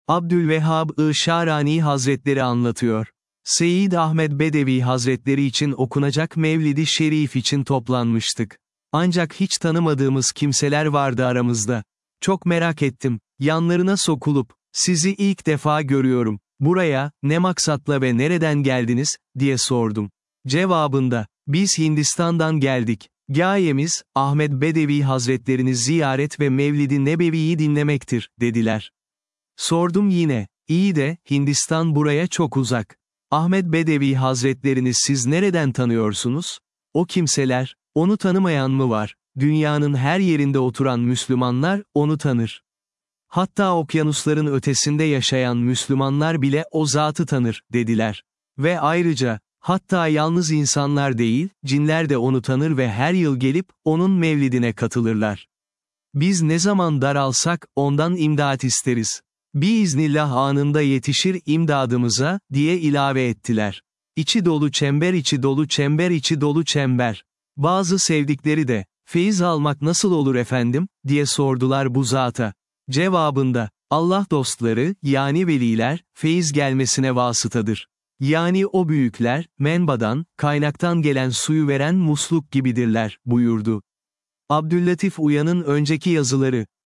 Abdülvehhab-ı Şarani Hazretleri anlatıyor. Seyyid Ahmed Bedevi Hazretleri için okunacak Mevlid-i Şerif için toplanmıştık. Ancak hiç tanımadığımız kimseler vardı aramızda. Çok merak ettim, yanlarına sokulup, sizi ilk defa görüyorum, buraya, ne maksatla ve nereden geldiniz, diye sordum. Cevabında, biz Hindistan'dan geldik. Gayemiz, Ahmed Bedevi Hazretlerini ziyaret ve Mevlid-i Nebevi'yi dinlemektir, dediler. Sordum yine, iyi de, Hindistan buraya çok uzak. Ahmed Bedevi Hazretlerini siz nereden tanıyorsunuz? O kimseler, onu tanımayan mı var? Dünyanın her yerinde oturan Müslümanlar, onu tanır. Hatta okyanusların ötesinde yaşayan Müslümanlar bile o zatı tanır, dediler. Ve ayrıca, hatta yalnız insanlar değil, cinler de onu tanır ve her yıl gelip, onun mevlidine katılırlar. Biz ne zaman daralsak, ondan imdat isteriz. Biiznillah anında yetişir imdadımıza, diye ilave ettiler. İçi dolu çember içi dolu çember içi dolu çember. Bazı sevdikleri de, feyiz almak nasıl olur efendim, diye sordular bu zata. Cevabında, Allah dostları, yani veliler, feyiz gelmesine vasıtadır. Yani o büyükler, menbadan, kaynaktan gelen suyu veren musluk gibidirler, buyurdu. Abdüllatif Uyan'ın önceki yazıları,